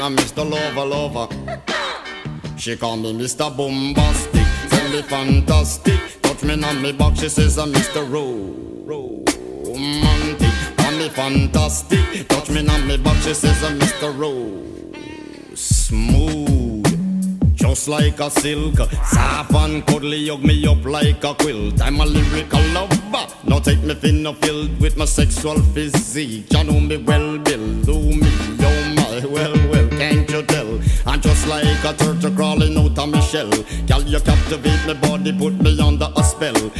I'm Mr. Lover Lover. She call me Mr. Bombastic, tell me fantastic. Touch me on me back, she says I'm Mr. Romantic. Call me fantastic, touch me on me back, she says I'm Mr. Smooth, just like a silk, soft and cuddly, hug me up like a quilt. I'm a lyrical lover, now take me thin or filled with my sexual physique. You know me well, Bill, do me, oh my, well, can't you tell? I'm just like a turtle crawling out of my shell. Girl, you captivate my body, put me under a spell.